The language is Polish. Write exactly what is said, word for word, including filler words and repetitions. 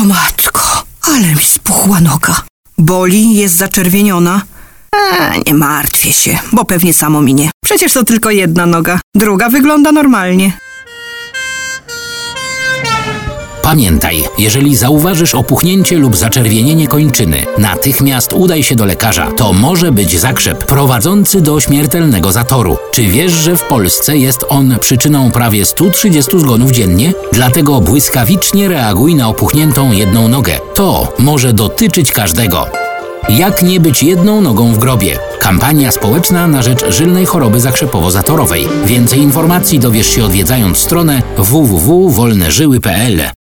O matko, ale mi spuchła noga. Boli, jest zaczerwieniona. Eee, nie martwię się, bo pewnie samo minie. Przecież to tylko jedna noga, druga wygląda normalnie. Pamiętaj, jeżeli zauważysz opuchnięcie lub zaczerwienienie kończyny, natychmiast udaj się do lekarza. To może być zakrzep prowadzący do śmiertelnego zatoru. Czy wiesz, że w Polsce jest on przyczyną prawie stu trzydziestu zgonów dziennie? Dlatego błyskawicznie reaguj na opuchniętą jedną nogę. To może dotyczyć każdego. Jak nie być jedną nogą w grobie? Kampania społeczna na rzecz żylnej choroby zakrzepowo-zatorowej. Więcej informacji dowiesz się odwiedzając stronę w w w kropka wolne żyły kropka p l.